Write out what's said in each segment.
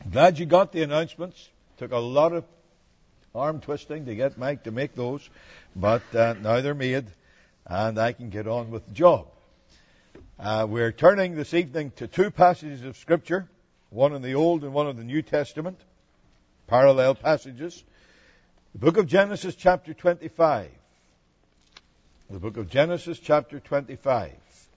Glad you got the announcements. Took a lot of arm twisting to get Mike to make those, but now they're made, and I can get on with the job. We're turning this evening to two passages of Scripture, one in the Old and one in the New Testament, parallel passages. The book of Genesis chapter 25. The book of Genesis chapter 25.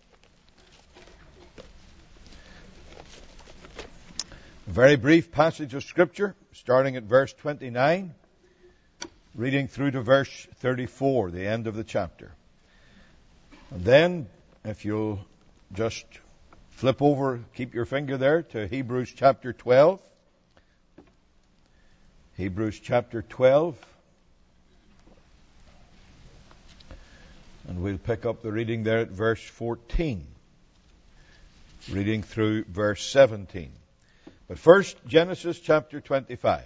A very brief passage of Scripture, starting at verse 29, reading through to verse 34, the end of the chapter. And then, if you'll just flip over, keep your finger there, to Hebrews chapter 12. Hebrews chapter 12. And we'll pick up the reading there at verse 14, reading through verse 17. But first, Genesis chapter 25.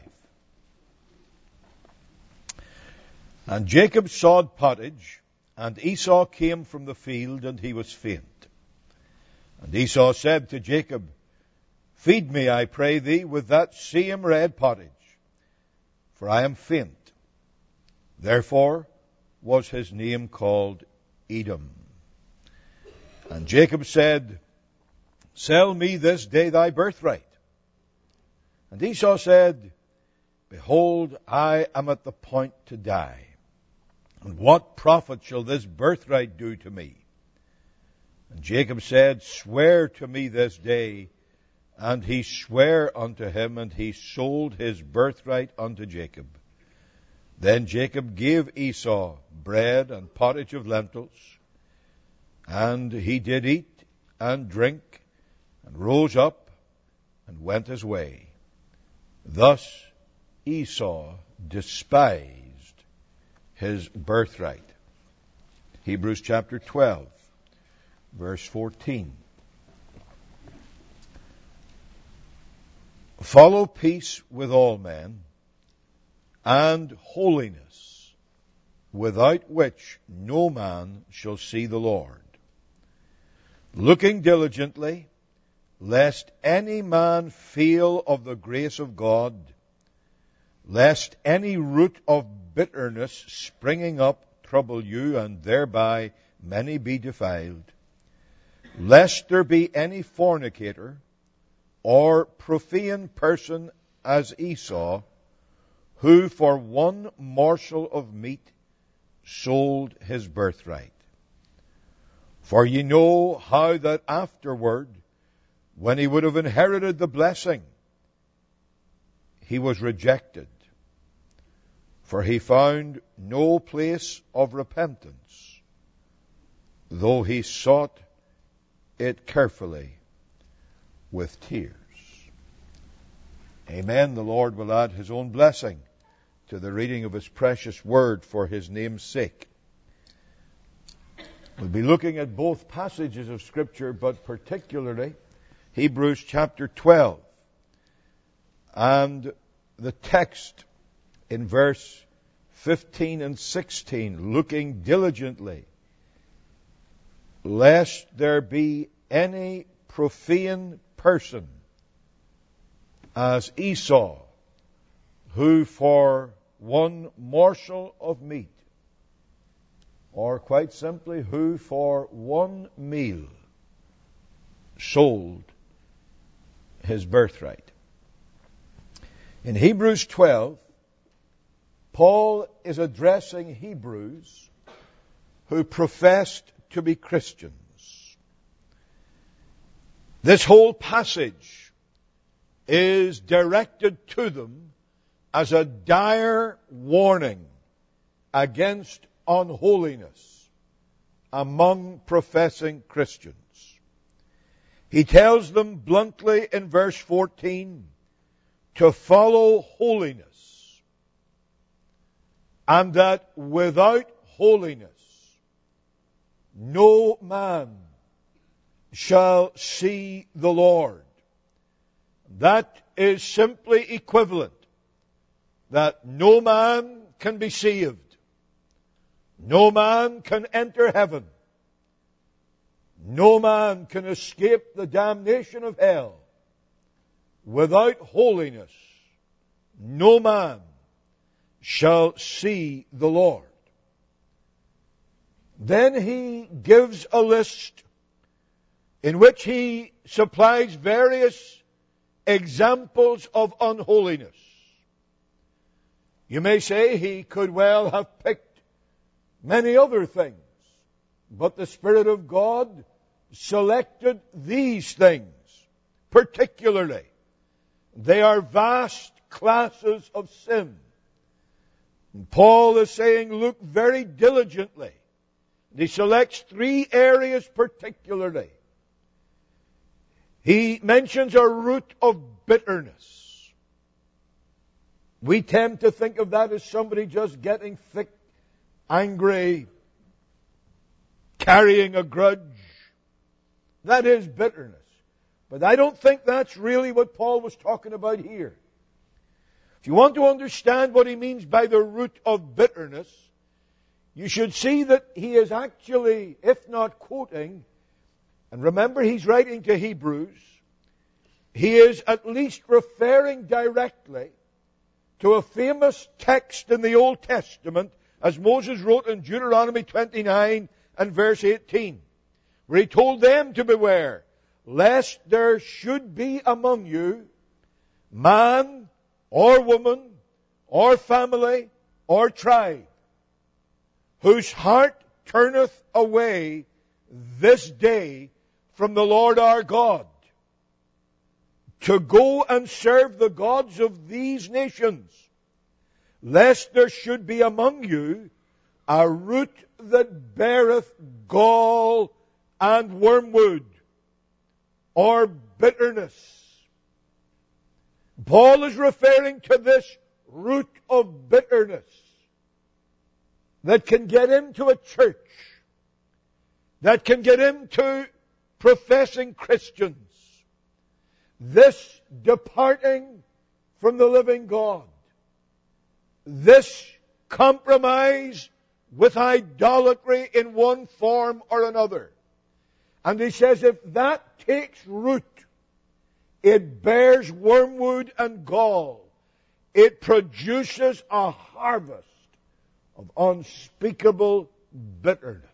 And Jacob sawed pottage, and Esau came from the field, and he was faint. And Esau said to Jacob, Feed me, I pray thee, with that same red pottage, for I am faint. Therefore was his name called Edom. And Jacob said, Sell me this day thy birthright. And Esau said, Behold, I am at the point to die. And what profit shall this birthright do to me? And Jacob said, Swear to me this day. And he sware unto him, and he sold his birthright unto Jacob. Then Jacob gave Esau bread and pottage of lentils, and he did eat and drink, and rose up and went his way. Thus Esau despised his birthright. Hebrews chapter 12, verse 14. Follow peace with all men, and holiness, without which no man shall see the Lord. Looking diligently, lest any man fail of the grace of God, lest any root of bitterness springing up trouble you, and thereby many be defiled, lest there be any fornicator or profane person as Esau, who for one morsel of meat sold his birthright. For ye know how that afterward, when he would have inherited the blessing, he was rejected, for he found no place of repentance, though he sought it carefully with tears. Amen. The Lord will add his own blessing to the reading of his precious word for his name's sake. We'll be looking at both passages of Scripture, but particularly Hebrews chapter 12. And the text in verse 15 and 16, looking diligently, lest there be any profane person as Esau, who for one morsel of meat, or quite simply, who for one meal sold his birthright. In Hebrews 12, Paul is addressing Hebrews who professed to be Christians. This whole passage is directed to them as a dire warning against unholiness among professing Christians. He tells them bluntly in verse 14 to follow holiness, and that without holiness no man shall see the Lord. That is simply equivalent, that no man can be saved. No man can enter heaven. No man can escape the damnation of hell without holiness no man shall see the Lord. Then he gives a list in which he supplies various examples of unholiness. You may say he could well have picked many other things, but the Spirit of God selected these things particularly. They are vast classes of sin. And Paul is saying, look very diligently. He selects 3 areas particularly. He mentions a root of bitterness. We tend to think of that as somebody just getting thick, angry, carrying a grudge. That is bitterness. But I don't think that's really what Paul was talking about here. If you want to understand what he means by the root of bitterness, you should see that he is actually, if not quoting, and remember he's writing to Hebrews, he is at least referring directly to a famous text in the Old Testament, as Moses wrote in Deuteronomy 29 and verse 18, where he told them to beware, lest there should be among you man or woman or family or tribe whose heart turneth away this day from the Lord our God, to go and serve the gods of these nations, lest there should be among you a root that beareth gall and wormwood, or bitterness. Paul is referring to this root of bitterness that can get into a church, that can get into professing Christians. This departing from the living God. This compromise with idolatry in one form or another. And he says if that takes root, it bears wormwood and gall. It produces a harvest of unspeakable bitterness.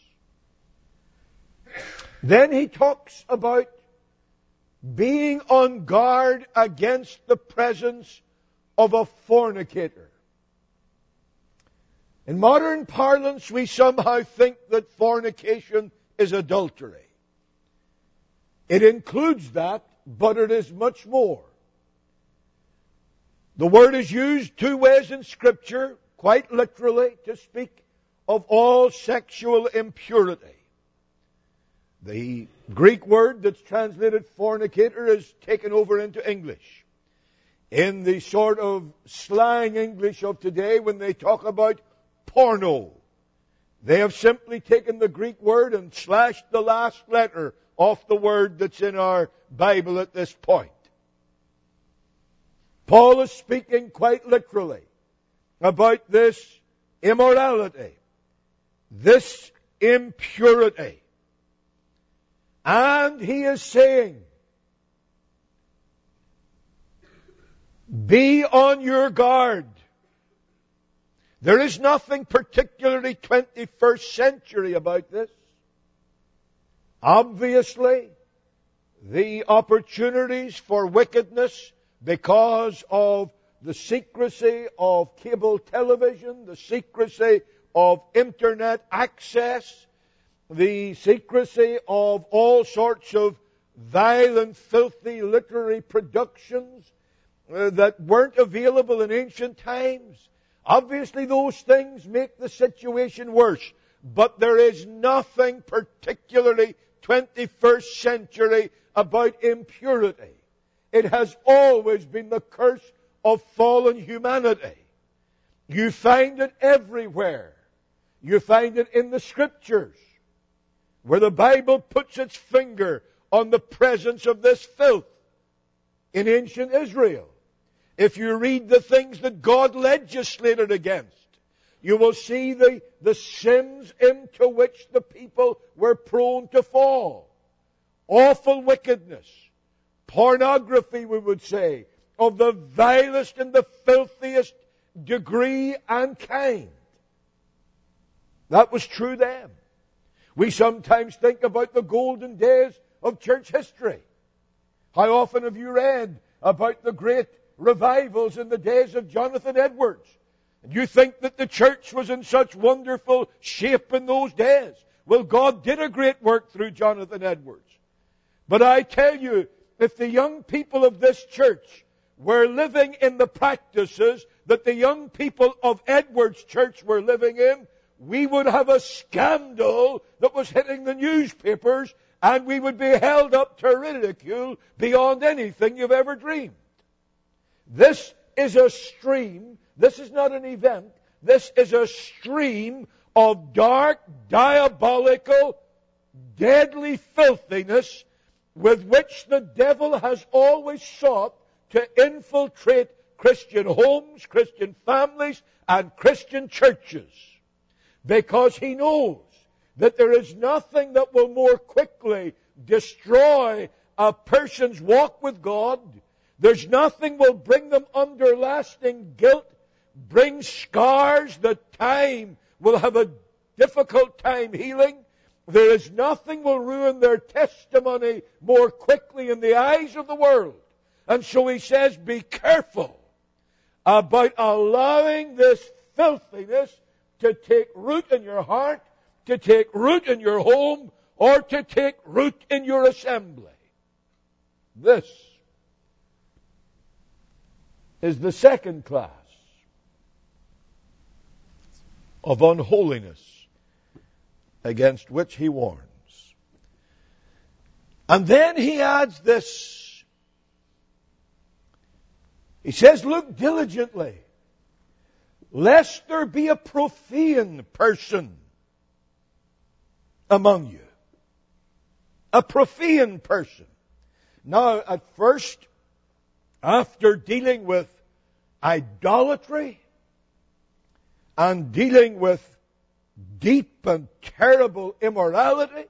Then he talks about being on guard against the presence of a fornicator. In modern parlance, we somehow think that fornication is adultery. It includes that, but it is much more. The word is used 2 ways in Scripture, quite literally, to speak of all sexual impurity. The Greek word that's translated fornicator is taken over into English. In the sort of slang English of today, when they talk about porno, they have simply taken the Greek word and slashed the last letter off the word that's in our Bible at this point. Paul is speaking quite literally about this immorality, this impurity. And he is saying, be on your guard. There is nothing particularly 21st century about this. Obviously, the opportunities for wickedness because of the secrecy of cable television, the secrecy of internet access, the secrecy of all sorts of vile and filthy literary productions that weren't available in ancient times. Obviously, those things make the situation worse. But there is nothing particularly 21st century about impurity. It has always been the curse of fallen humanity. You find it everywhere. You find it in the Scriptures, where the Bible puts its finger on the presence of this filth in ancient Israel. If you read the things that God legislated against, you will see the sins into which the people were prone to fall. Awful wickedness, pornography, we would say, of the vilest and the filthiest degree and kind. That was true then. We sometimes think about the golden days of church history. How often have you read about the great revivals in the days of Jonathan Edwards? And you think that the church was in such wonderful shape in those days. Well, God did a great work through Jonathan Edwards. But I tell you, if the young people of this church were living in the practices that the young people of Edwards Church were living in, we would have a scandal that was hitting the newspapers, and we would be held up to ridicule beyond anything you've ever dreamed. This is a stream. This is not an event. This is a stream of dark, diabolical, deadly filthiness with which the devil has always sought to infiltrate Christian homes, Christian families, and Christian churches. Because he knows that there is nothing that will more quickly destroy a person's walk with God. There's nothing will bring them under lasting guilt, bring scars that time will have a difficult time healing. There is nothing will ruin their testimony more quickly in the eyes of the world. And so he says, be careful about allowing this filthiness to take root in your heart, to take root in your home, or to take root in your assembly. This is the second class of unholiness against which he warns. And then he adds this. He says, look diligently, lest there be a profane person among you. A profane person. Now, at first, after dealing with idolatry and dealing with deep and terrible immorality,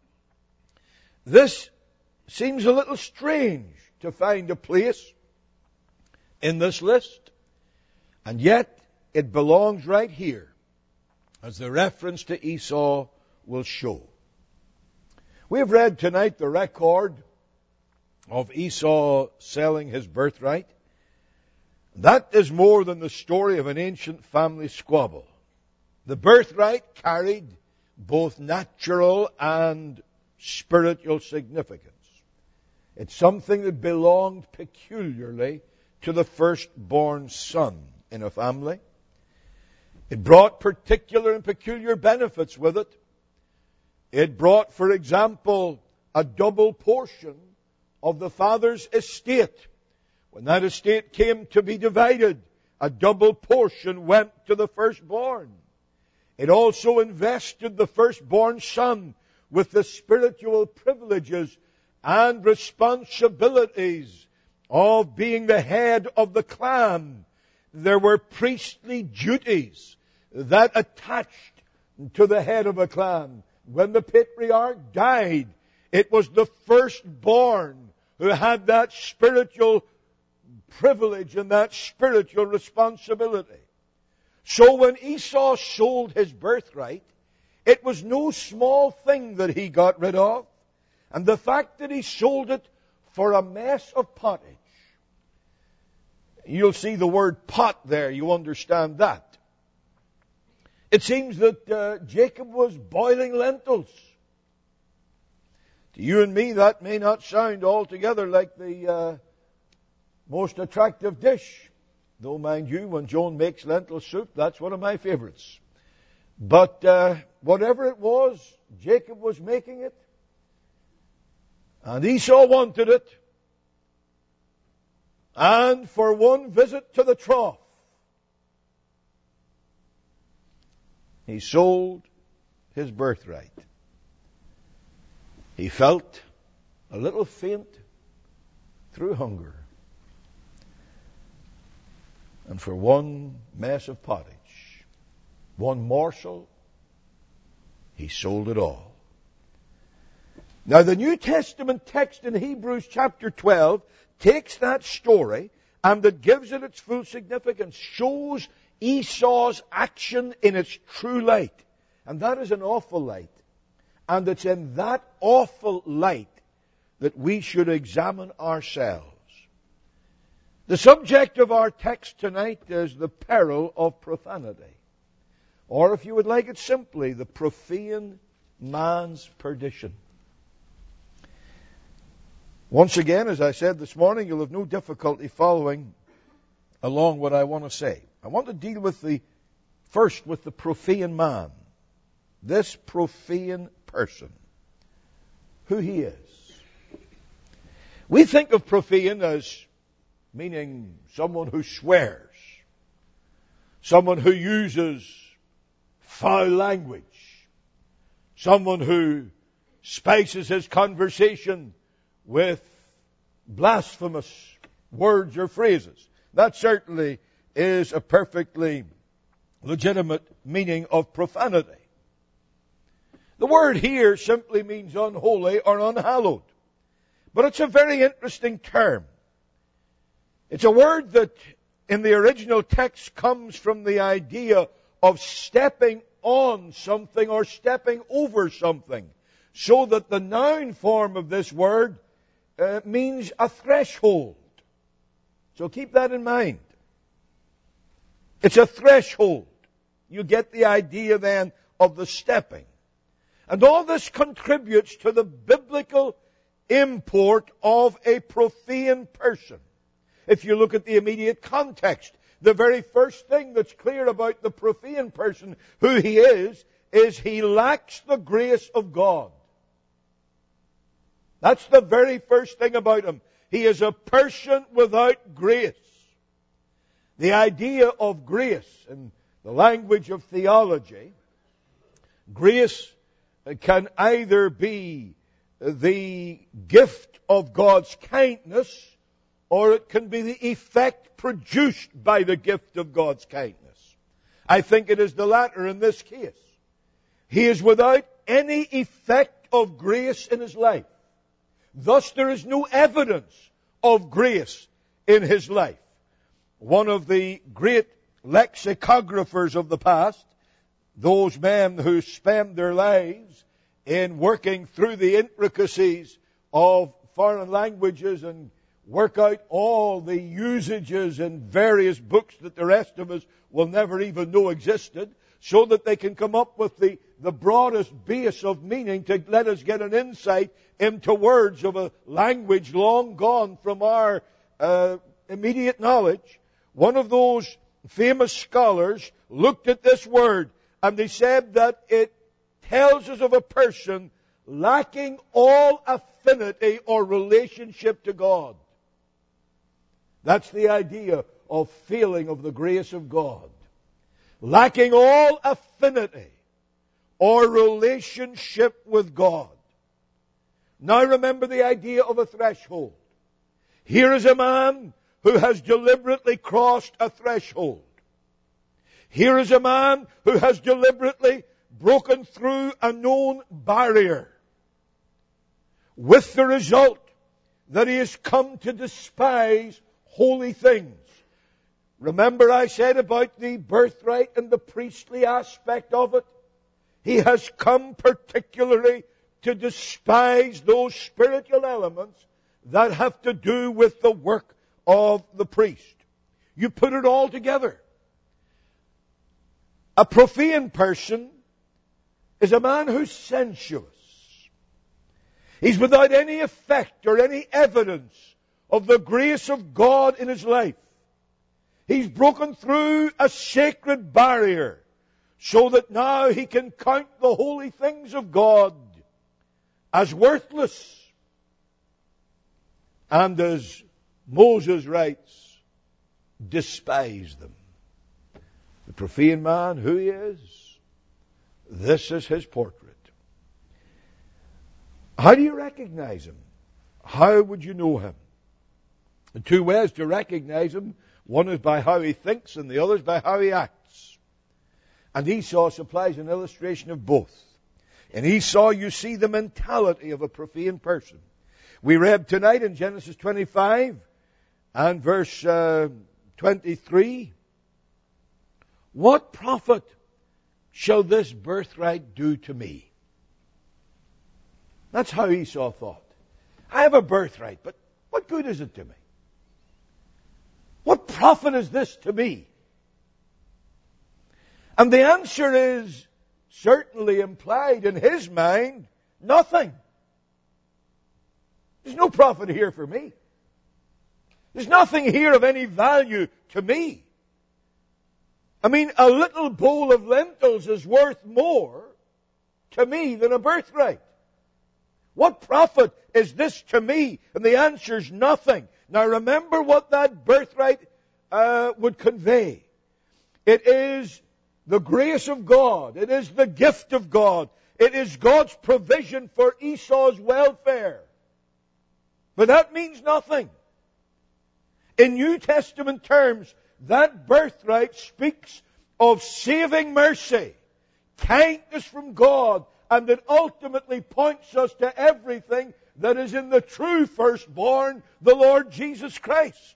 this seems a little strange to find a place in this list. And yet, it belongs right here, as the reference to Esau will show. We have read tonight the record of Esau selling his birthright. That is more than the story of an ancient family squabble. The birthright carried both natural and spiritual significance. It's something that belonged peculiarly to the firstborn son in a family. It brought particular and peculiar benefits with it. It brought, for example, a double portion of the father's estate. When that estate came to be divided, a double portion went to the firstborn. It also invested the firstborn son with the spiritual privileges and responsibilities of being the head of the clan. There were priestly duties that attached to the head of a clan. When the patriarch died, it was the firstborn who had that spiritual privilege and that spiritual responsibility. So when Esau sold his birthright, it was no small thing that he got rid of. And the fact that he sold it for a mess of pottage. You'll see the word pot there, you understand that. It seems that Jacob was boiling lentils. To you and me, that may not sound altogether like the most attractive dish. Though, mind you, when Joan makes lentil soup, that's one of my favorites. But whatever it was, Jacob was making it. And Esau wanted it. And for one visit to the trough, he sold his birthright. He felt a little faint through hunger. And for one mess of pottage, one morsel, he sold it all. Now, the New Testament text in Hebrews chapter 12 takes that story and it gives it its full significance, shows Esau's action in its true light. And that is an awful light. And it's in that awful light that we should examine ourselves. The subject of our text tonight is the peril of profanity. Or if you would like it simply, the profane man's perdition. Once again, as I said this morning, you'll have no difficulty following along what I want to say. I want to deal with the profane man. This profane person. Who he is. We think of profane as meaning someone who swears. Someone who uses foul language. Someone who spices his conversation with blasphemous words or phrases. That certainly is a perfectly legitimate meaning of profanity. The word here simply means unholy or unhallowed. But it's a very interesting term. It's a word that in the original text comes from the idea of stepping on something or stepping over something. So that the noun form of this word means a threshold. So keep that in mind. It's a threshold. You get the idea then of the stepping. And all this contributes to the biblical import of a profane person. If you look at the immediate context, the very first thing that's clear about the profane person, who he is he lacks the grace of God. That's the very first thing about him. He is a person without grace. The idea of grace in the language of theology, grace can either be the gift of God's kindness, or it can be the effect produced by the gift of God's kindness. I think it is the latter in this case. He is without any effect of grace in his life. Thus there is no evidence of grace in his life. One of the great lexicographers of the past, those men who spend their lives in working through the intricacies of foreign languages and work out all the usages in various books that the rest of us will never even know existed, so that they can come up with the broadest base of meaning to let us get an insight into words of a language long gone from our immediate knowledge. One of those famous scholars looked at this word and they said that it tells us of a person lacking all affinity or relationship to God. That's the idea of failing of the grace of God. Lacking all affinity or relationship with God. Now remember the idea of a threshold. Here is a man who has deliberately crossed a threshold. Here is a man who has deliberately broken through a known barrier, with the result that he has come to despise holy things. Remember I said about the birthright and the priestly aspect of it? He has come particularly to despise those spiritual elements that have to do with the work of the priest. You put it all together. A profane person is a man who's sensuous. He's without any effect or any evidence of the grace of God in his life. He's broken through a sacred barrier so that now he can count the holy things of God as worthless. And as Moses writes, despise them. The profane man, who he is, this is his portrait. How do you recognize him? How would you know him? The two ways to recognize him, one is by how he thinks and the other is by how he acts. And Esau supplies an illustration of both. In Esau, you see the mentality of a profane person. We read tonight in Genesis 25 and verse 23, what profit shall this birthright do to me? That's how Esau thought. I have a birthright, but what good is it to me? What profit is this to me? And the answer is certainly implied in his mind, nothing. There's no profit here for me. There's nothing here of any value to me. I mean, a little bowl of lentils is worth more to me than a birthright. What profit is this to me? And the answer's nothing. Now remember what that birthright would convey. It is the grace of God. It is the gift of God. It is God's provision for Esau's welfare. But that means nothing. In New Testament terms, that birthright speaks of saving mercy, kindness from God, and it ultimately points us to everything that is in the true firstborn, the Lord Jesus Christ.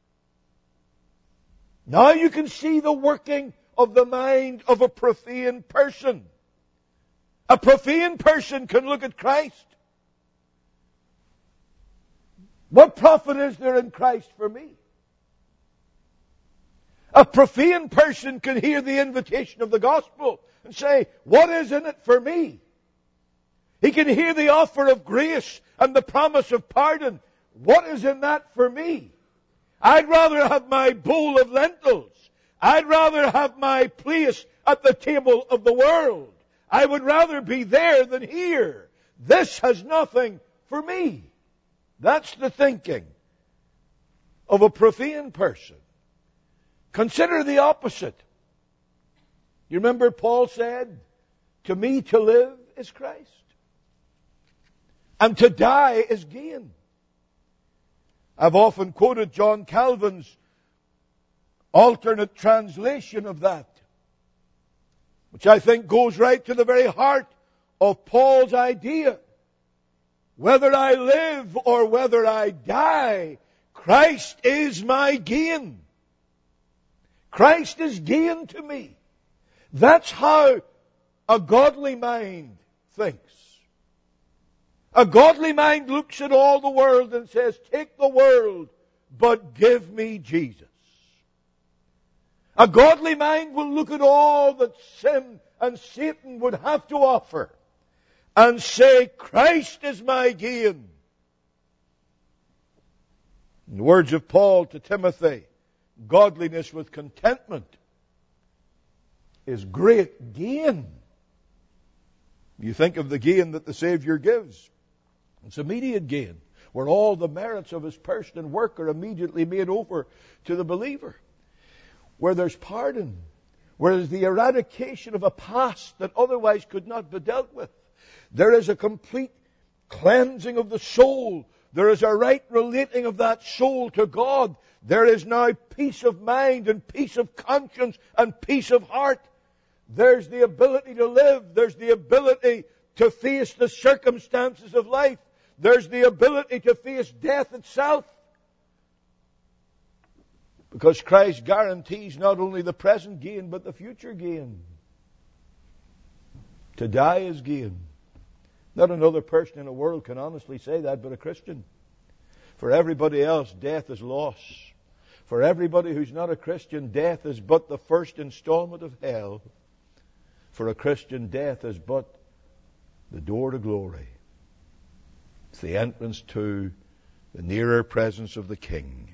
Now you can see the working of the mind of a profane person. A profane person can look at Christ. What profit is there in Christ for me? A profane person can hear the invitation of the gospel and say, what is in it for me? He can hear the offer of grace and the promise of pardon. What is in that for me? I'd rather have my bowl of lentils. I'd rather have my place at the table of the world. I would rather be there than here. This has nothing for me. That's the thinking of a profane person. Consider the opposite. You remember Paul said, to me to live is Christ, and to die is gain. I've often quoted John Calvin's alternate translation of that, which I think goes right to the very heart of Paul's idea. Whether I live or whether I die, Christ is my gain. Christ is gain to me. That's how a godly mind thinks. A godly mind looks at all the world and says, take the world, but give me Jesus. A godly mind will look at all that sin and Satan would have to offer and say, Christ is my gain. In the words of Paul to Timothy, godliness with contentment is great gain. You think of the gain that the Savior gives. It's immediate gain, where all the merits of his person and work are immediately made over to the believer. Where there's pardon, where there's the eradication of a past that otherwise could not be dealt with. There is a complete cleansing of the soul. There is a right relating of that soul to God. There is now peace of mind and peace of conscience and peace of heart. There's the ability to live. There's the ability to face the circumstances of life. There's the ability to face death itself. Because Christ guarantees not only the present gain, but the future gain. To die is gain. Not another person in the world can honestly say that, but a Christian. For everybody else, death is loss. For everybody who's not a Christian, death is but the first installment of hell. For a Christian, death is but the door to glory. It's the entrance to the nearer presence of the King.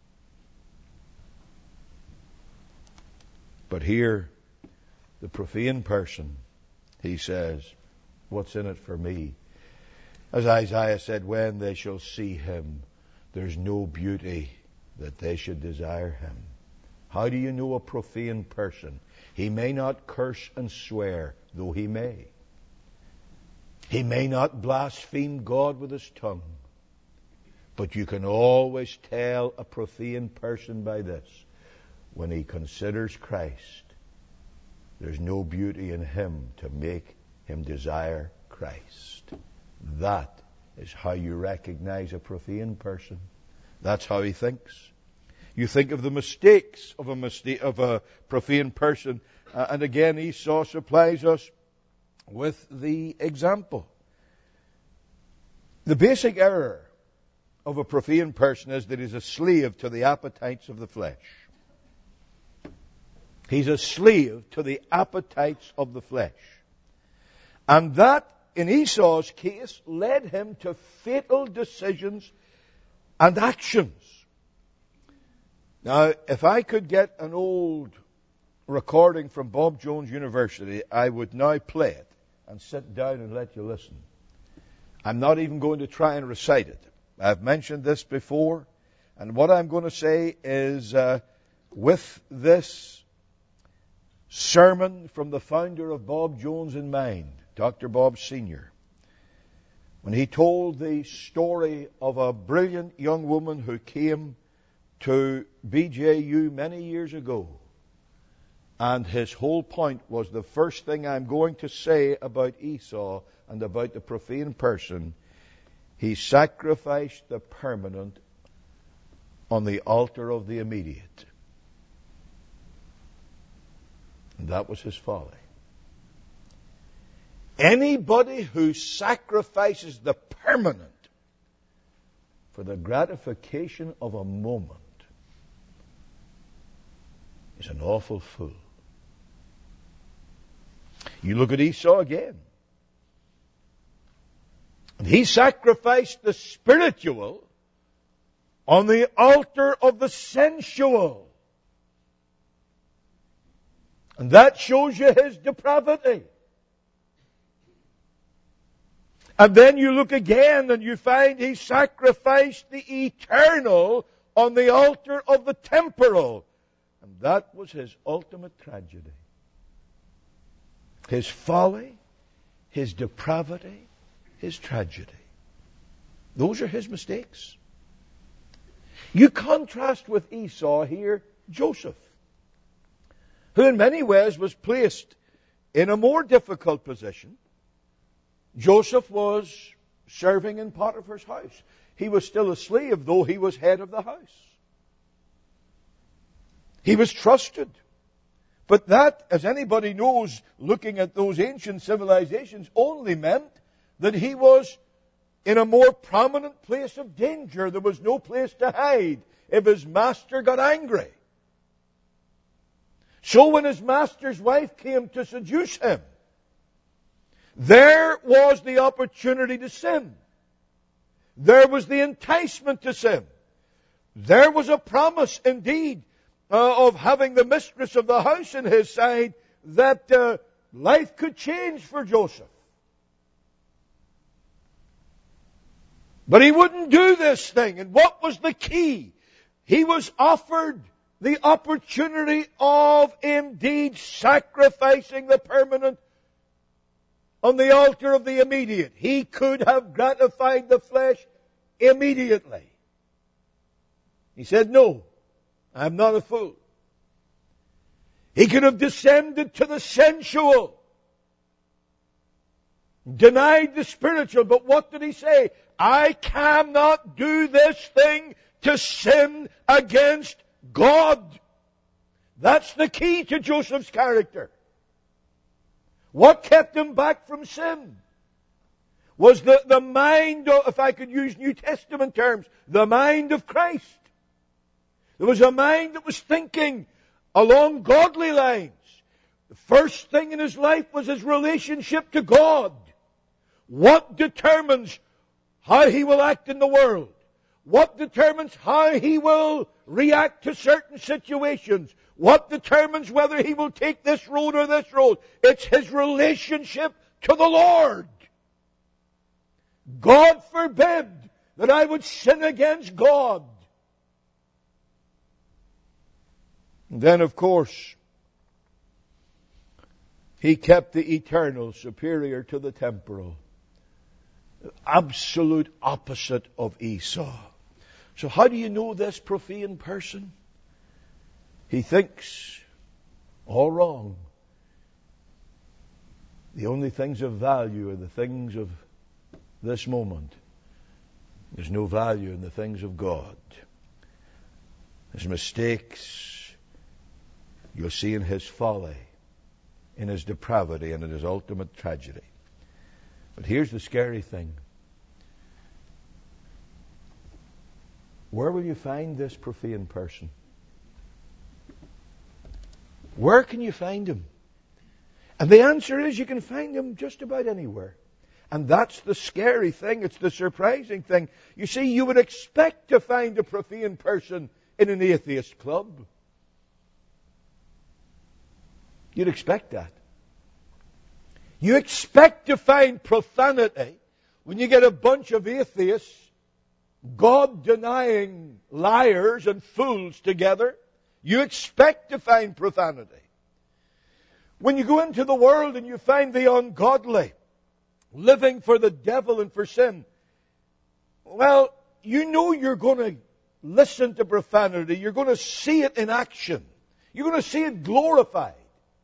But here, the profane person, he says, what's in it for me? As Isaiah said, when they shall see him, there's no beauty that they should desire him. How do you know a profane person? He may not curse and swear, though he may. He may not blaspheme God with his tongue. But you can always tell a profane person by this. When he considers Christ, there's no beauty in him to make him desire Christ. That is how you recognize a profane person. That's how he thinks. You think of the mistakes of a profane person, and again Esau supplies us with the example. The basic error of a profane person is that he's a slave to the appetites of the flesh. He's a slave to the appetites of the flesh. And that, in Esau's case, led him to fatal decisions and actions. Now, if I could get an old recording from Bob Jones University, I would now play it and sit down and let you listen. I'm not even going to try and recite it. I've mentioned this before, and what I'm going to say is, with this sermon from the founder of Bob Jones in mind, Dr. Bob Sr., when he told the story of a brilliant young woman who came to BJU many years ago, and his whole point was, the first thing I'm going to say about Esau and about the profane person, he sacrificed the permanent on the altar of the immediate. And that was his folly. Anybody who sacrifices the permanent for the gratification of a moment is an awful fool. You look at Esau again. And he sacrificed the spiritual on the altar of the sensual. And that shows you his depravity. And then you look again and you find he sacrificed the eternal on the altar of the temporal. And that was his ultimate tragedy. His folly, his depravity, his tragedy. Those are his mistakes. You contrast with Esau here, Joseph, who in many ways was placed in a more difficult position. Joseph was serving in Potiphar's house. He was still a slave, though he was head of the house. He was trusted. But that, as anybody knows, looking at those ancient civilizations, only meant that he was in a more prominent place of danger. There was no place to hide if his master got angry. So when his master's wife came to seduce him, there was the opportunity to sin. There was the enticement to sin. There was a promise, indeed, of having the mistress of the house in his side, that life could change for Joseph. But he wouldn't do this thing. And what was the key? He was offered the opportunity of indeed sacrificing the permanent on the altar of the immediate. He could have gratified the flesh immediately. He said, no, I'm not a fool. He could have descended to the sensual, denied the spiritual, but what did he say? I cannot do this thing to sin against God. That's the key to Joseph's character. What kept him back from sin was the mind of, if I could use New Testament terms, the mind of Christ. There was a mind that was thinking along godly lines. The first thing in his life was his relationship to God. What determines how he will act in the world? What determines how he will react to certain situations? What determines whether he will take this road or this road? It's his relationship to the Lord. God forbid that I would sin against God. And then, of course, he kept the eternal superior to the temporal. Absolute opposite of Esau. So how do you know this profane person? He thinks all wrong. The only things of value are the things of this moment. There's no value in the things of God. His mistakes, you'll see in his folly, in his depravity, and in his ultimate tragedy. But here's the scary thing. Where will you find this profane person? Where can you find him? And the answer is you can find him just about anywhere. And that's the scary thing. It's the surprising thing. You see, you would expect to find a profane person in an atheist club. You'd expect that. You expect to find profanity when you get a bunch of atheists, God-denying liars and fools together. You expect to find profanity. When you go into the world and you find the ungodly living for the devil and for sin, well, you know you're going to listen to profanity. You're going to see it in action. You're going to see it glorified.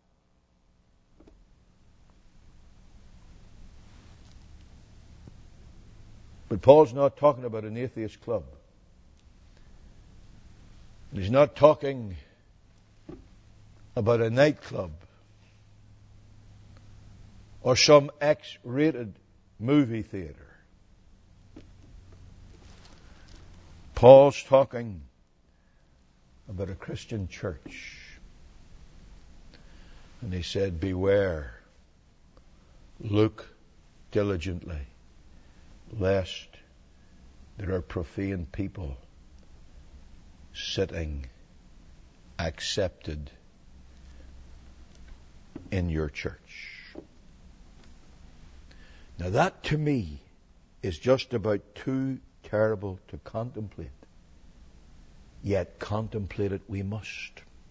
But Paul's not talking about an atheist club. He's not talking about a nightclub or some X-rated movie theater. Paul's talking about a Christian church. And he said, beware, look diligently, lest there are profane people sitting accepted in your church. Now that to me is just about too terrible to contemplate. Yet contemplate it we must.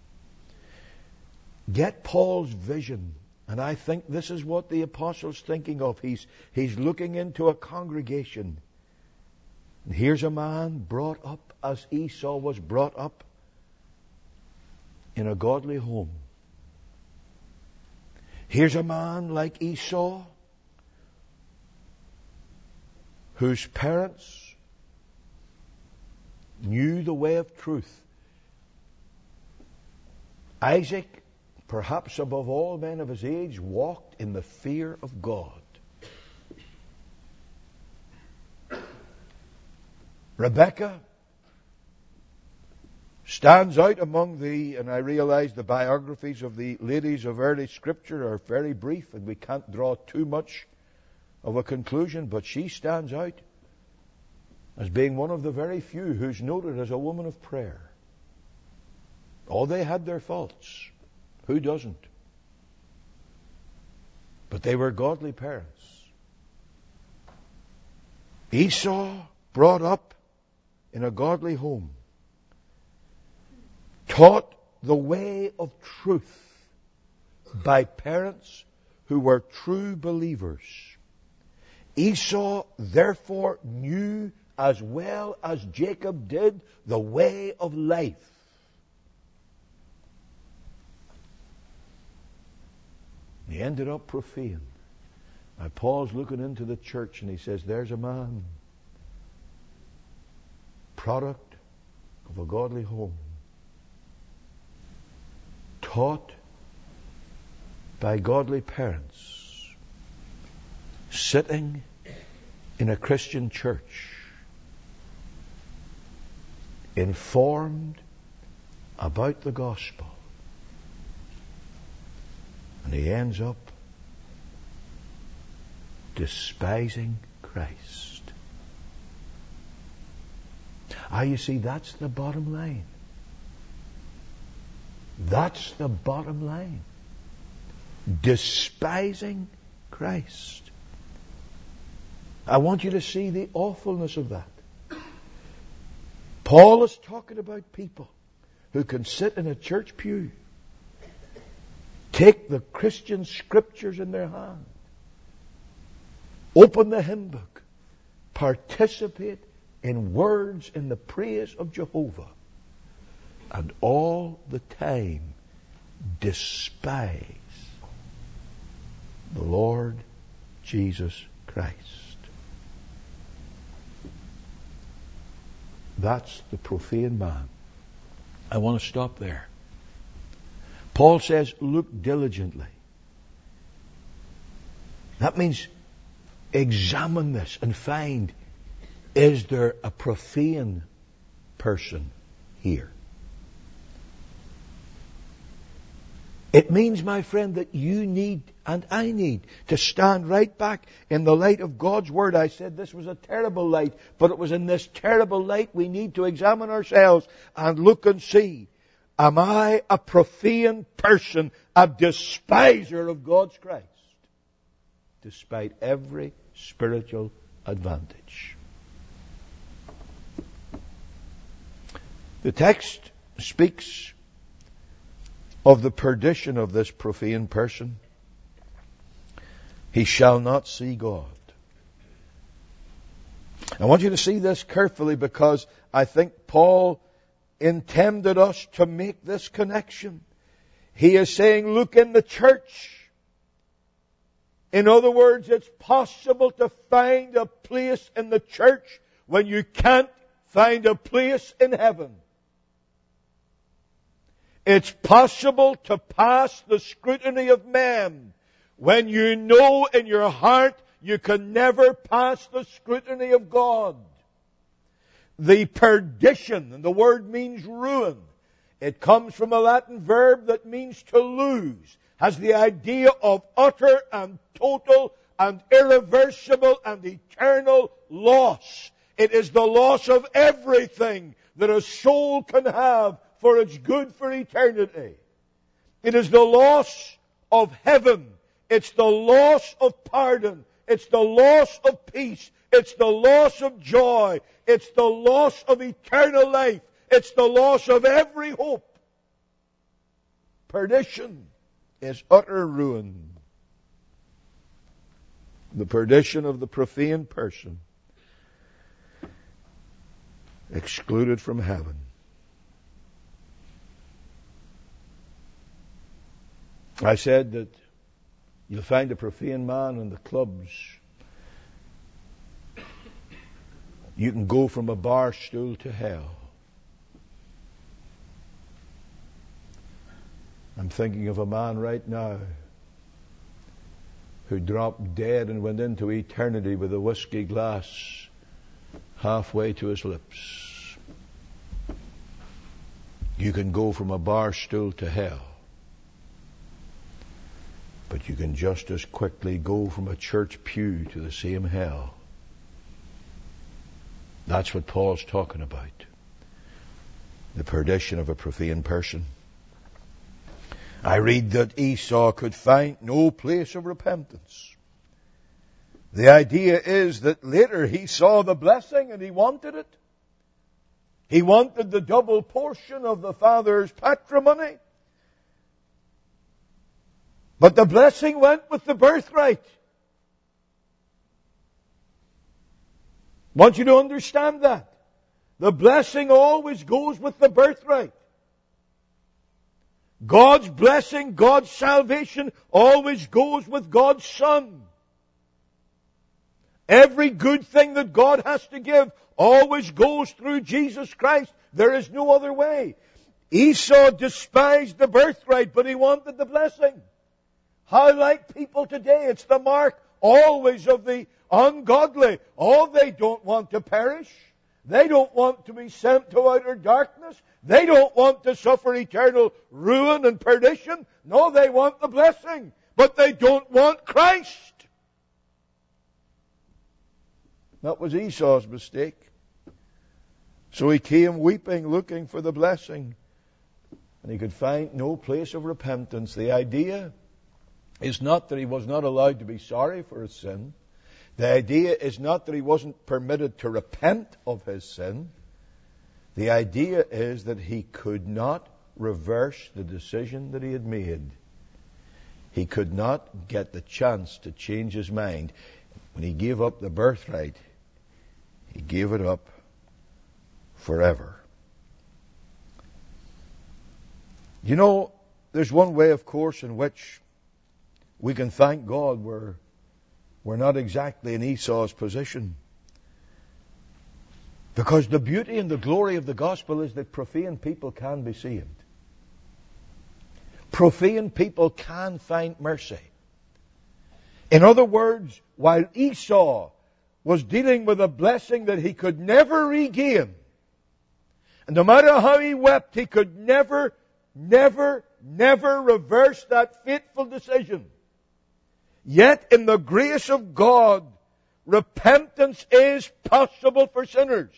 Get Paul's vision. And I think this is what the apostle's thinking of. He's looking into a congregation. And here's a man brought up as Esau was brought up in a godly home. Here's a man like Esau whose parents knew the way of truth. Isaac, perhaps above all men of his age, walked in the fear of God. Rebecca stands out among and I realize the biographies of the ladies of early Scripture are very brief and we can't draw too much of a conclusion, but she stands out as being one of the very few who's noted as a woman of prayer. Oh, they had their faults. Who doesn't? But they were godly parents. Esau, brought up in a godly home, taught the way of truth by parents who were true believers. Esau, therefore, knew as well as Jacob did the way of life. He ended up profane. Now Paul's looking into the church and he says, there's a man, product of a godly home, taught by godly parents, sitting in a Christian church, informed about the gospel. And he ends up despising Christ. You see, that's the bottom line. That's the bottom line. Despising Christ. I want you to see the awfulness of that. Paul is talking about people who can sit in a church pew, take the Christian Scriptures in their hand, open the hymn book, participate in words in the praise of Jehovah, and all the time despise the Lord Jesus Christ. That's the profane man. I want to stop there. Paul says, look diligently. That means examine this and find, is there a profane person here? It means, my friend, that you need and I need to stand right back in the light of God's Word. I said this was a terrible light, but it was in this terrible light we need to examine ourselves and look and see, am I a profane person, a despiser of God's Christ, despite every spiritual advantage? The text speaks of the perdition of this profane person. He shall not see God. I want you to see this carefully, because I think Paul intended us to make this connection. He is saying, look in the church. In other words, it's possible to find a place in the church when you can't find a place in heaven. It's possible to pass the scrutiny of men when you know in your heart you can never pass the scrutiny of God. The perdition, and the word means ruin. It comes from a Latin verb that means to lose, has the idea of utter and total and irreversible and eternal loss. It is the loss of everything that a soul can have for its good for eternity. It is the loss of heaven. It's the loss of pardon. It's the loss of peace. It's the loss of joy. It's the loss of eternal life. It's the loss of every hope. Perdition is utter ruin. The perdition of the profane person, excluded from heaven. I said that you'll find a profane man in the clubs. You can go from a bar stool to hell. I'm thinking of a man right now who dropped dead and went into eternity with a whiskey glass halfway to his lips. You can go from a bar stool to hell, but you can just as quickly go from a church pew to the same hell. That's what Paul's talking about. The perdition of a profane person. I read that Esau could find no place of repentance. The idea is that later he saw the blessing and he wanted it. He wanted the double portion of the father's patrimony. But the blessing went with the birthright. I want you to understand that. The blessing always goes with the birthright. God's blessing, God's salvation always goes with God's Son. Every good thing that God has to give always goes through Jesus Christ. There is no other way. Esau despised the birthright, but he wanted the blessing. How like people today, it's the mark always of the ungodly. Oh, they don't want to perish. They don't want to be sent to outer darkness. They don't want to suffer eternal ruin and perdition. No, they want the blessing, but they don't want Christ. That was Esau's mistake. So he came weeping, looking for the blessing, and he could find no place of repentance. The idea is not that he was not allowed to be sorry for his sin. The idea is not that he wasn't permitted to repent of his sin. The idea is that he could not reverse the decision that he had made. He could not get the chance to change his mind. When he gave up the birthright, he gave it up forever. You know, there's one way, of course, in which we can thank God we're not exactly in Esau's position. Because the beauty and the glory of the gospel is that profane people can be saved. Profane people can find mercy. In other words, while Esau was dealing with a blessing that he could never regain, and no matter how he wept, he could never reverse that fateful decision. Yet in the grace of God, repentance is possible for sinners.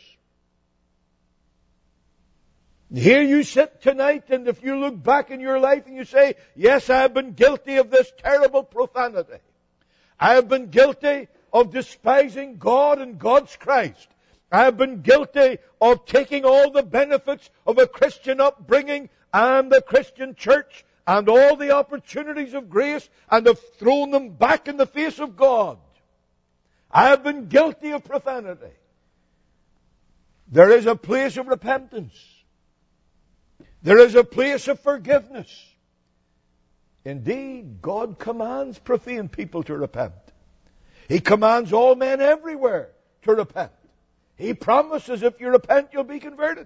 Here you sit tonight, and if you look back in your life and you say, yes, I have been guilty of this terrible profanity. I have been guilty of despising God and God's Christ. I have been guilty of taking all the benefits of a Christian upbringing and the Christian church and all the opportunities of grace and have thrown them back in the face of God. I have been guilty of profanity. There is a place of repentance. There is a place of forgiveness. Indeed, God commands profane people to repent. He commands all men everywhere to repent. He promises if you repent, you'll be converted.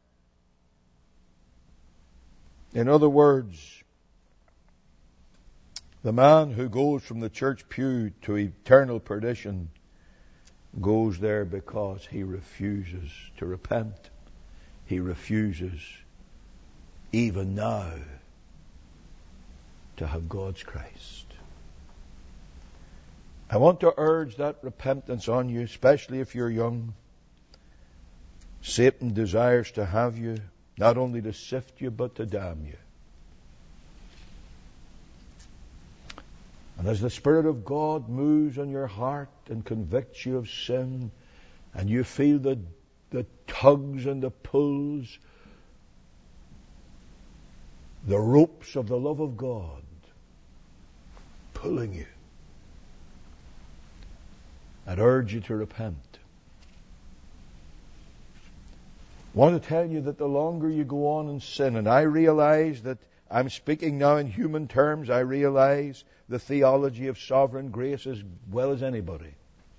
In other words, the man who goes from the church pew to eternal perdition goes there because he refuses to repent. He refuses, even now, to have God's Christ. I want to urge that repentance on you, especially if you're young. Satan desires to have you, not only to sift you, but to damn you. And as the Spirit of God moves on your heart and convicts you of sin, and you feel the tugs and the pulls, the ropes of the love of God pulling you, I'd urge you to repent. I want to tell you that the longer you go on in sin, and I realize that I'm speaking now in human terms, I realize the theology of sovereign grace as well as anybody.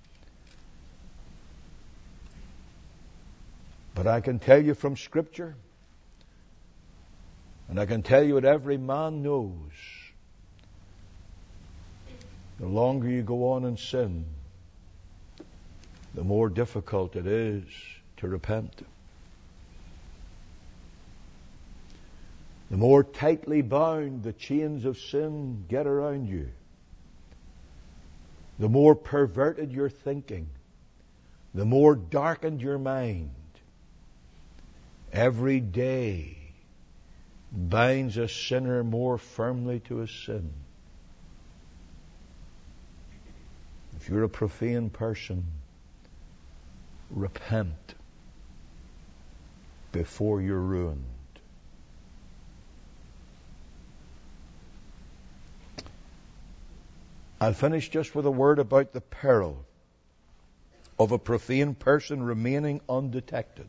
But I can tell you from Scripture, and I can tell you what every man knows, the longer you go on in sin, the more difficult it is to repent. The more tightly bound the chains of sin get around you, the more perverted your thinking, the more darkened your mind, every day binds a sinner more firmly to his sin. If you're a profane person, repent before you're ruined. I'll finish just with a word about the peril of a profane person remaining undetected.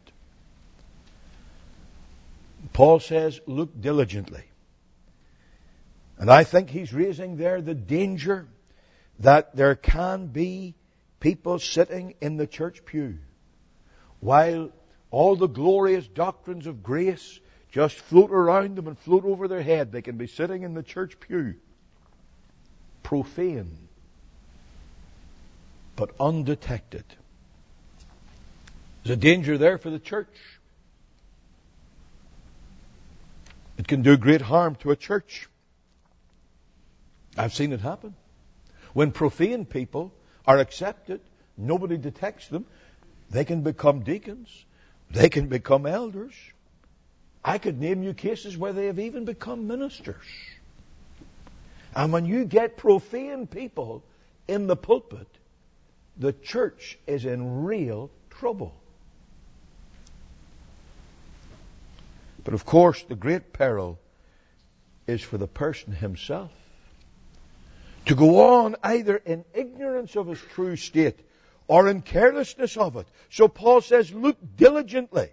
Paul says, look diligently. And I think he's raising there the danger that there can be people sitting in the church pew while all the glorious doctrines of grace just float around them and float over their head. They can be sitting in the church pew, profane, but undetected. There's a danger there for the church. It can do great harm to a church. I've seen it happen. When profane people are accepted, nobody detects them. They can become deacons. They can become elders. I could name you cases where they have even become ministers. And when you get profane people in the pulpit, the church is in real trouble. But of course, the great peril is for the person himself to go on either in ignorance of his true state or in carelessness of it. So Paul says, look diligently.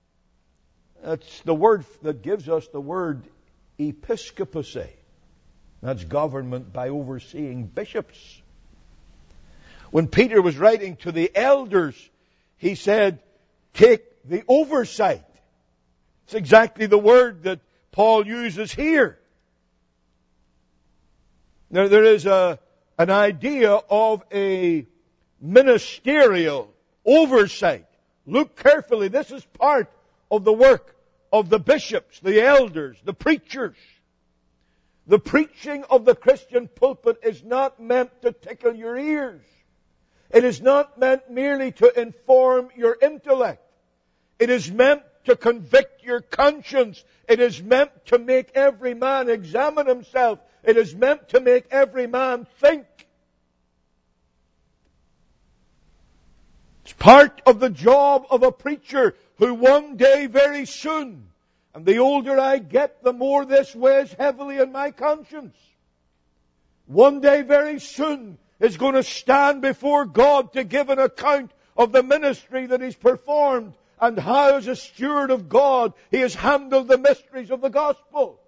That's the word that gives us the word episcopacy. That's government by overseeing bishops. When Peter was writing to the elders, he said, take the oversight. It's exactly the word that Paul uses here. Now, there is an idea of a ministerial oversight. Look carefully. This is part of the work of the bishops, the elders, the preachers. The preaching of the Christian pulpit is not meant to tickle your ears. It is not meant merely to inform your intellect. It is meant to convict your conscience. It is meant to make every man examine himself. It is meant to make every man think. It's part of the job of a preacher who one day very soon, and the older I get, the more this weighs heavily on my conscience, one day very soon is going to stand before God to give an account of the ministry that he's performed and how, as a steward of God, he has handled the mysteries of the gospel.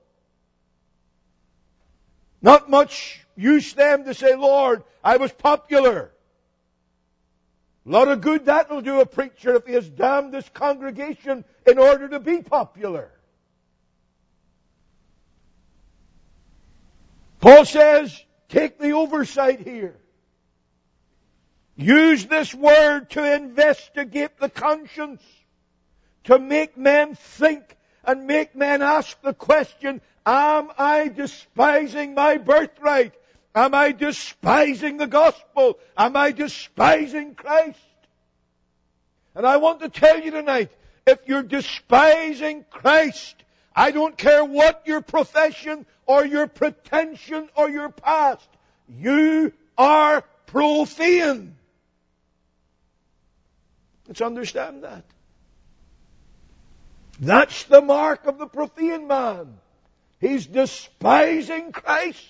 Not much use then to say, Lord, I was popular. A lot of good that will do a preacher if he has damned his congregation in order to be popular. Paul says, take the oversight here. Use this word to investigate the conscience, to make men think and make men ask the question, am I despising my birthright? Am I despising the gospel? Am I despising Christ? And I want to tell you tonight, if you're despising Christ, I don't care what your profession or your pretension or your past, you are profane. Let's understand that. That's the mark of the profane man. He's despising Christ.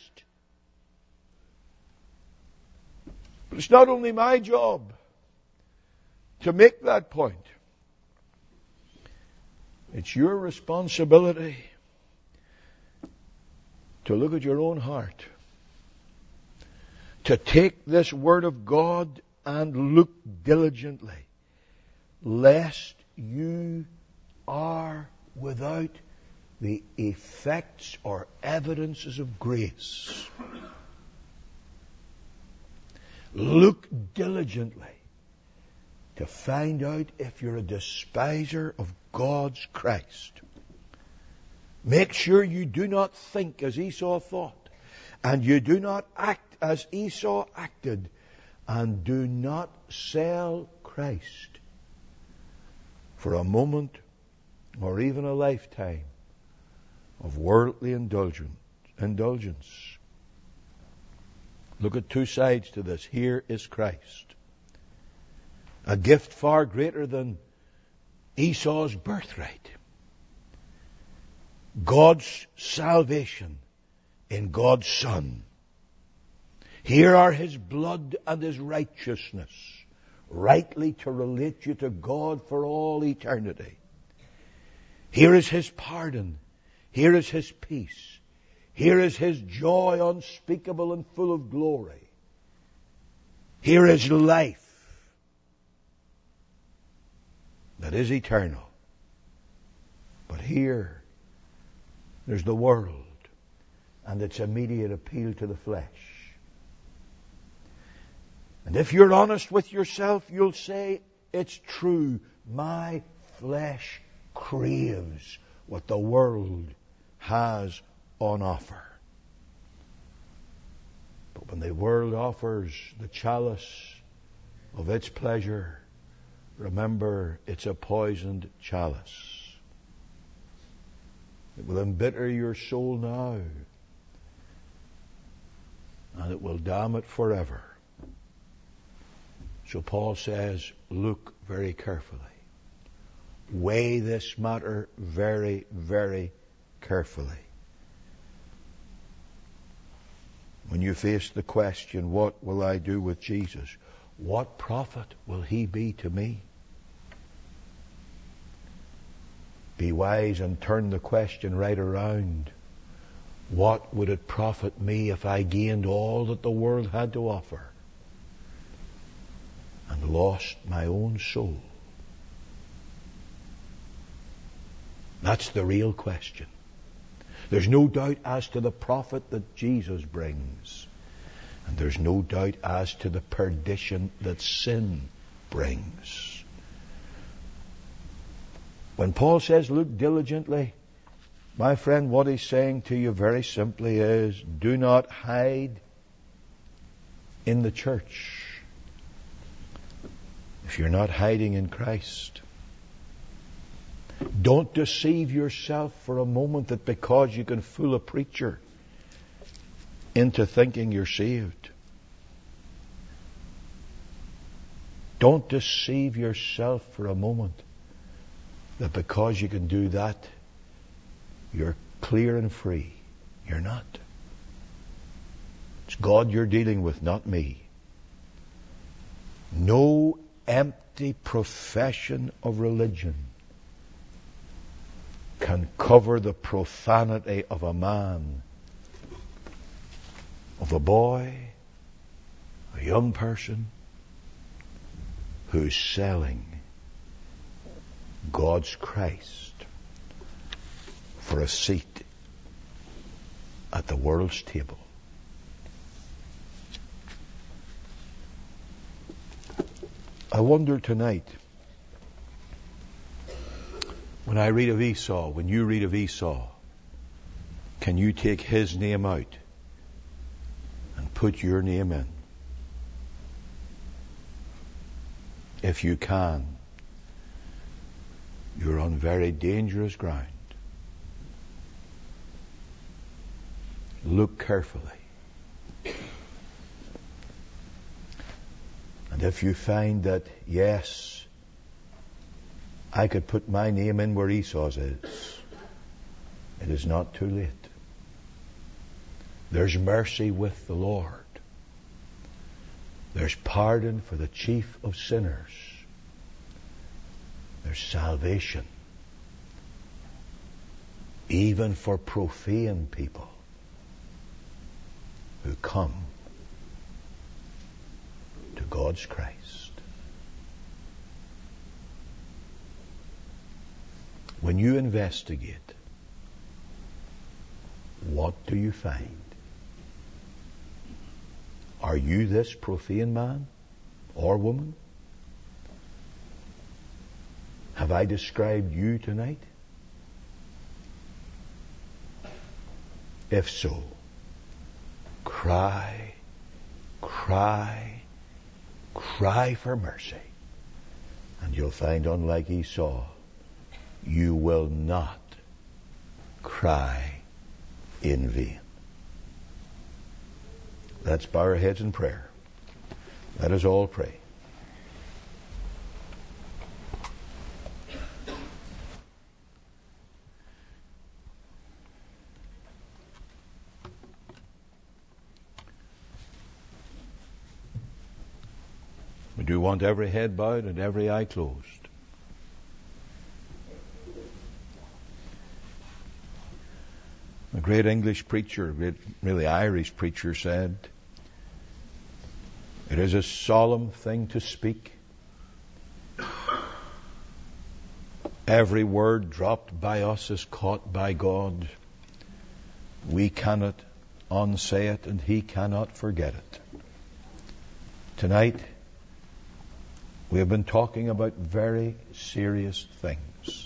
But it's not only my job to make that point. It's your responsibility to look at your own heart, to take this Word of God and look diligently, lest you are without the effects or evidences of grace. Look diligently to find out if you're a despiser of God's Christ. Make sure you do not think as Esau thought, and you do not act as Esau acted, and do not sell Christ for a moment or even a lifetime of worldly indulgence. Look at two sides to this. Here is Christ. A gift far greater than Esau's birthright. God's salvation in God's Son. Here are His blood and His righteousness, rightly to relate you to God for all eternity. Here is His pardon. Here is His peace. Here is His joy unspeakable and full of glory. Here is life that is eternal. But here, there's the world and its immediate appeal to the flesh. And if you're honest with yourself, you'll say, it's true, my flesh craves what the world has on offer. But when the world offers the chalice of its pleasure, remember, it's a poisoned chalice. It will embitter your soul now, and it will damn it forever. So Paul says, look very carefully. Weigh this matter very, very carefully. When you face the question, what will I do with Jesus? What profit will He be to me? Be wise and turn the question right around. What would it profit me if I gained all that the world had to offer and lost my own soul? That's the real question. There's no doubt as to the profit that Jesus brings. And there's no doubt as to the perdition that sin brings. When Paul says, look diligently, my friend, what he's saying to you very simply is, do not hide in the church if you're not hiding in Christ. Don't deceive yourself for a moment that because you can fool a preacher into thinking you're saved. Don't deceive yourself for a moment that because you can do that, you're clear and free. You're not. It's God you're dealing with, not me. No empty profession of religion can cover the profanity of a man, of a boy, a young person who's selling God's Christ for a seat at the world's table. I wonder tonight, when I read of Esau, when you read of Esau, can you take his name out and put your name in? If you can, you're on very dangerous ground. Look carefully. And if you find that, yes, I could put my name in where Esau's is, it is not too late. There's mercy with the Lord. There's pardon for the chief of sinners. There's salvation, even for profane people who come to God's Christ. When you investigate, what do you find? Are you this profane man or woman? Have I described you tonight? If so, cry, cry, cry for mercy. And you'll find, unlike Esau, you will not cry in vain. Let's bow our heads in prayer. Let us all pray. We do want every head bowed and every eye closed. A great English preacher, really Irish preacher, said, "It is a solemn thing to speak. Every word dropped by us is caught by God. We cannot unsay it, and He cannot forget it." Tonight, we have been talking about very serious things.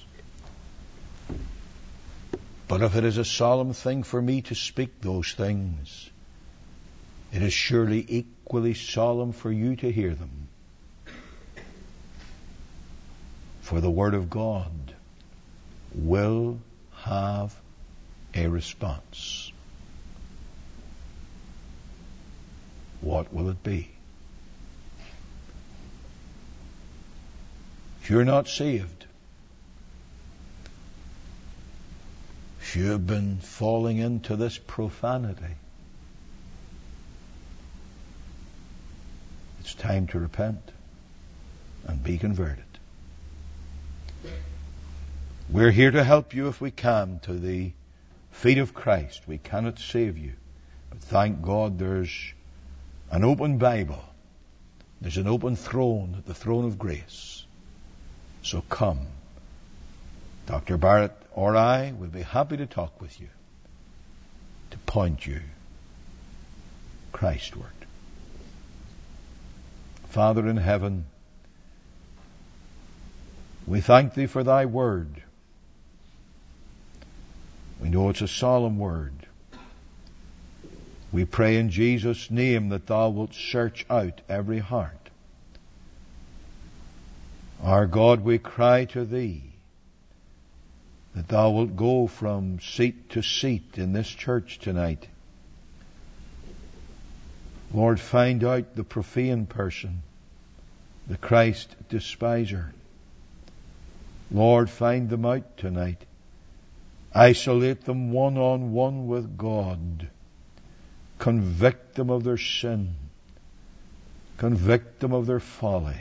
But if it is a solemn thing for me to speak those things, it is surely equally solemn for you to hear them. For the Word of God will have a response. What will it be? If you're not saved, if you have been falling into this profanity, it's time to repent and be converted. We're here to help you if we can to the feet of Christ. We cannot save you. But thank God there's an open Bible. There's an open throne at the throne of grace. So come. Dr. Barrett or I will be happy to talk with you, to point you Christward. Father in heaven, we thank thee for thy word. We know it's a solemn word. We pray in Jesus' name that thou wilt search out every heart. Our God, we cry to thee that thou wilt go from seat to seat in this church tonight. Lord, find out the profane person, the Christ despiser. Lord, find them out tonight. Isolate them one-on-one with God. Convict them of their sin. Convict them of their folly.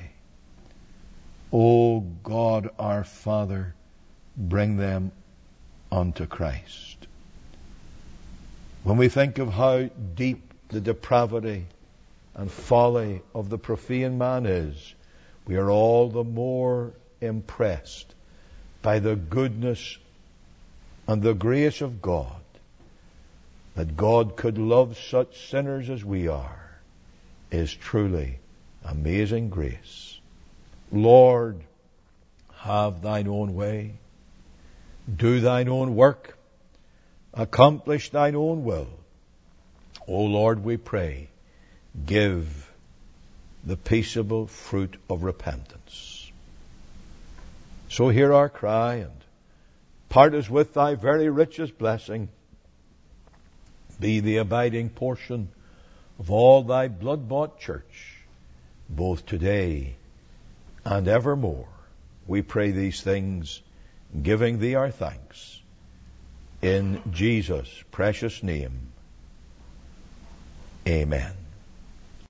O God, our Father, bring them unto Christ. When we think of how deep the depravity and folly of the profane man is, we are all the more impressed by the goodness and the grace of God, that God could love such sinners as we are, is truly amazing grace. Lord, have thine own way. Do thine own work. Accomplish thine own will. O Lord, we pray, give the peaceable fruit of repentance. So hear our cry and part us with thy very richest blessing. Be the abiding portion of all thy blood-bought church, both today and evermore. We pray these things, giving thee our thanks. In Jesus' precious name, amen.